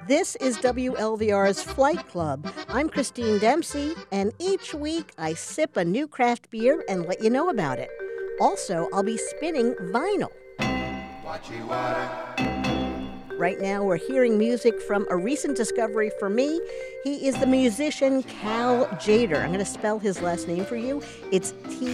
This is WLVR's Flight Club. I'm Christine Dempsey, and each week I sip a new craft beer and let you know about it. Also, I'll be spinning vinyl. Right now, we're hearing music from a recent discovery for me. He is the musician Cal Tjader. I'm going to spell his last name for you. It's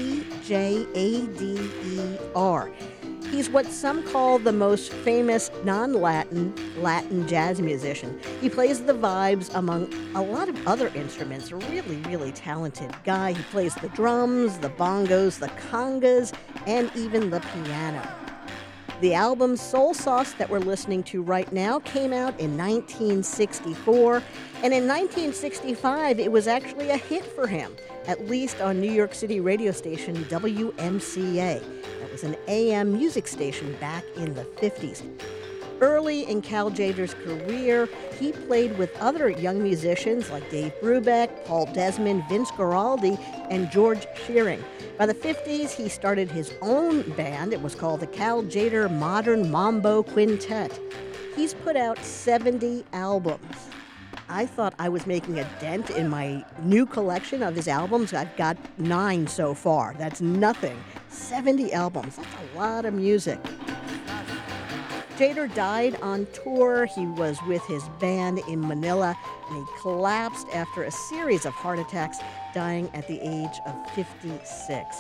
Tjader. He's what some call the most famous non-Latin Latin jazz musician. He plays the vibes among a lot of other instruments. A really, really talented guy. He plays the drums, the bongos, the congas, and even the piano. The album Soul Sauce that we're listening to right now came out in 1964, and in 1965 it was actually a hit for him, at least on New York City radio station WMCA. That was an AM music station back in the 50s. Early in Cal Tjader's career, he played with other young musicians like Dave Brubeck, Paul Desmond, Vince Guaraldi, and George Shearing. By the 50s, he started his own band. It was called the Cal Tjader Modern Mambo Quintet. He's put out 70 albums. I thought I was making a dent in my new collection of his albums. I've got 9 so far. That's nothing. 70 albums. That's a lot of music. Tjader died on tour. He was with his band in Manila, and he collapsed after a series of heart attacks, dying at the age of 56.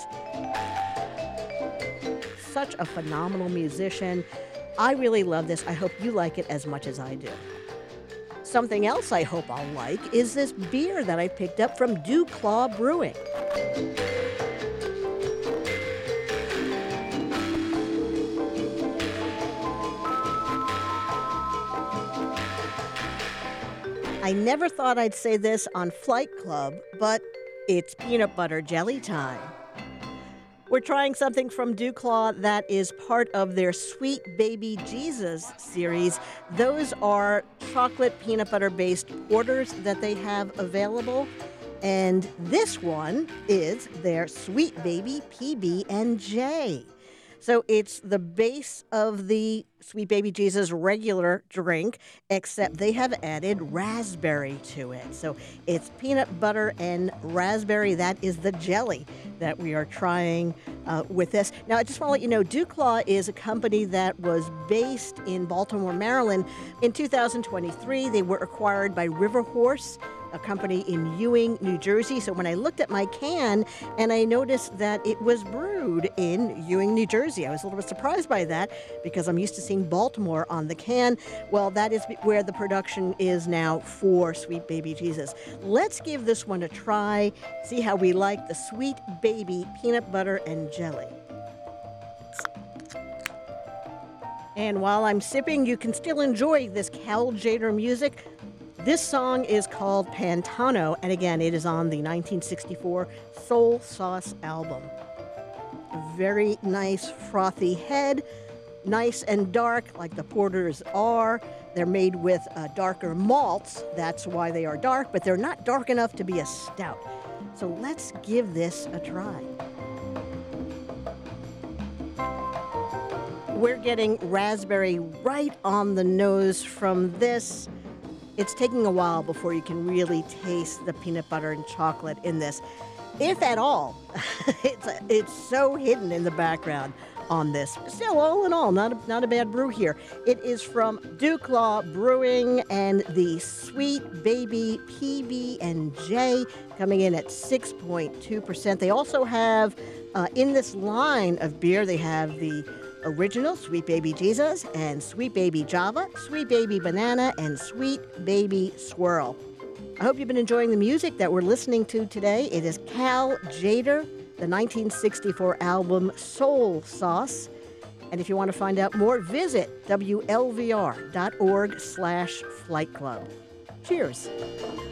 Such a phenomenal musician. I really love this. I hope you like it as much as I do. Something else I hope I'll like is this beer that I picked up from Dew Claw Brewing. I never thought I'd say this on Flight Club, but it's peanut butter jelly time. We're trying something from Dew Claw that is part of their Sweet Baby Jesus series. Those are chocolate peanut butter based porters that they have available. And this one is their Sweet Baby PB&J. So it's the base of the Sweet Baby Jesus regular drink, except they have added raspberry to it. So it's peanut butter and raspberry. That is the jelly that we are trying with this. Now, I just want to let you know, Dew Claw is a company that was based in Baltimore, Maryland. In 2023, they were acquired by River Horse, a company in Ewing, New Jersey. So when I looked at my can and I noticed that it was brewed in Ewing, New Jersey, I was a little bit surprised by that because I'm used to seeing Baltimore on the can. Well, that is where the production is now for Sweet Baby Jesus. Let's give this one a try, see how we like the Sweet Baby peanut butter and jelly. And while I'm sipping, you can still enjoy this Cal Tjader music. This song is called Pantano, and again, it is on the 1964 Soul Sauce album. Very nice frothy head, nice and dark like the porters are. They're made with darker malts, that's why they are dark, but they're not dark enough to be a stout. So let's give this a try. We're getting raspberry right on the nose from this. It's taking a while before you can really taste the peanut butter and chocolate in this, if at all. It's so hidden in the background on this. Still, all in all, not a bad brew here. It is from Dew Claw Brewing and the Sweet Baby PB&J coming in at 6.2%. They also have, in this line of beer, they have the Original Sweet Baby Jesus and Sweet Baby Java, Sweet Baby Banana, and Sweet Baby Swirl. I hope you've been enjoying the music that we're listening to today. It is Cal Tjader, the 1964 album Soul Sauce. And if you want to find out more, visit WLVR.org/Flight Club. Cheers.